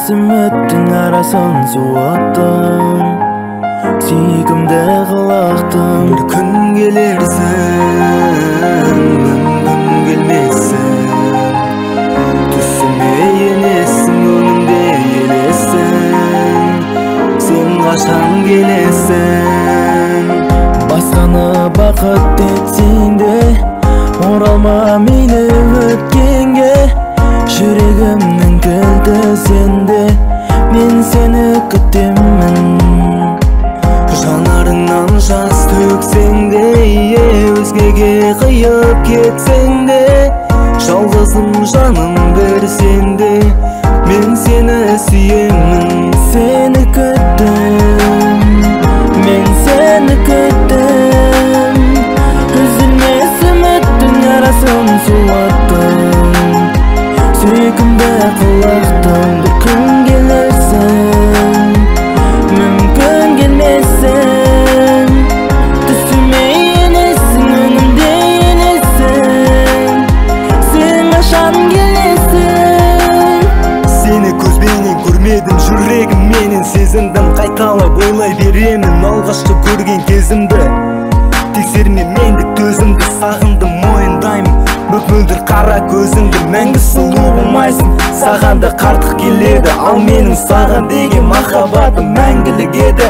Üzülmez ümittің арасын суаттым, сүйкімді қылақтым. Bir күн келерсің, мүмкін келмессің, түсіме енесің, önümde елесің, сен қашан келесің? Басқаны бақыт етсең де, оралма мейлі өткенге. Жүрегімнің кілті сенде, мен сені күтемін. Жанарыңнан жас төксең де, өзгеге қиып кетсең де, жалғызым жаным берсең де, мен сені сүйемін. Seni küttüm, men seni küttüm. Üzülmez ümittің арасын суаттым, сүйкімді қылақтым. Bir күн келерсің, мүмкін келмессің, түсіме енесің, önümde елесің, сен қашан келесің? Seni көзбенен көрмедім, жүрегім менен сезіндім. Қайталап ойлай беремін алғашқы көрген кезімді. Тексерме мендік төзімді, сағындым, мойындаймын мөп-мөлдір қара көзіңді. Мәңгі сұлу болмайсың, саған да қартық келеді, ал менің саған деген махаббатым мәңгілік еді.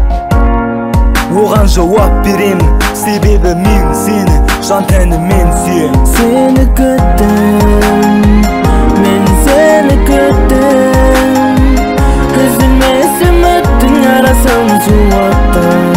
Оған жауап беремін, себебі мен сені жан тәніммен сүйемін. Seni küttüm, men seni küttüm. Üzülmez ümittің арасын суаттым,